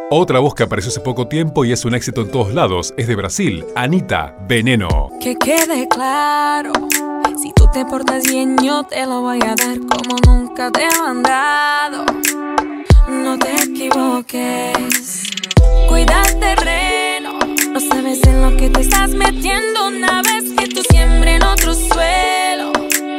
Otra voz que apareció hace poco tiempo y es un éxito en todos lados es de Brasil, Anitta, Veneno. Que quede claro, si tú te portas bien yo te lo voy a dar como nunca te he mandado. No te equivoques, cuida el terreno, no sabes en lo que te estás metiendo una vez que tú siembres en otro suelo.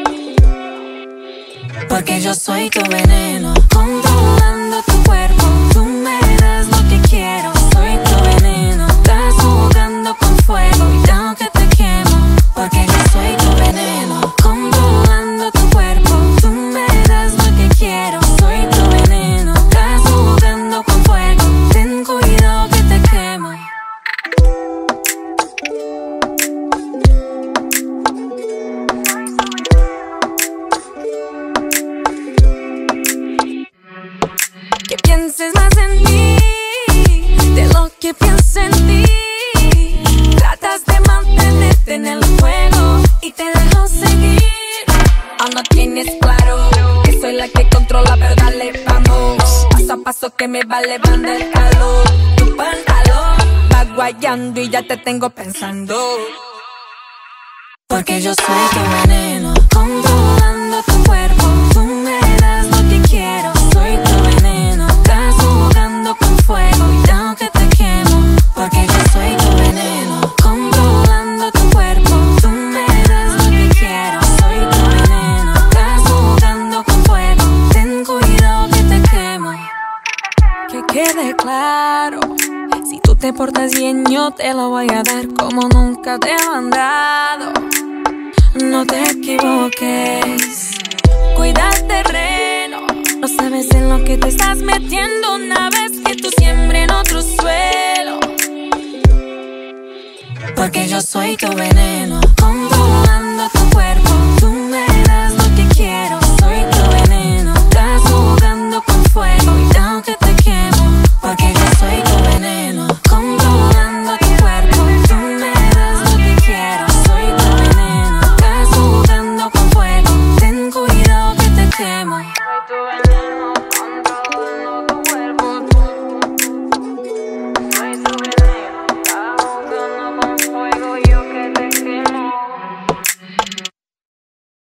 Porque yo soy tu veneno, controlando tu cuerpo, tú me das lo que quiero. Soy tu veneno, estás jugando con fuego, cuidado que te quemo. Porque yo soy tu veneno, controlando tu cuerpo, tú me das lo que quiero. Soy tu veneno, estás jugando con fuego, ten cuidado que te quemo. Que pienses más en mí de lo que pienso en ti. Tratas de mantenerte en el juego y te dejo seguir. Aún no tienes claro que soy la que controla, pero dale, vamos. Paso a paso que me va elevando el calor. Tu pantalón va guayando y ya te tengo pensando. Porque yo soy tu veneno, controlando tu cuerpo, tú me das lo que quiero. Soy tu veneno, estás jugando con fuego, cuidado que te quemo. Porque yo soy tu veneno, controlando tu cuerpo, tú me das lo que quiero. Soy tu veneno, estás jugando con fuego, ten cuidado que te quemo. Que quede claro, si tú te portas bien yo te lo voy a dar como nunca te he mandado. No te equivoques, cuida el terreno, no sabes en lo que te estás metiendo una vez que tú siembres en otro suelo. Porque yo soy tu veneno.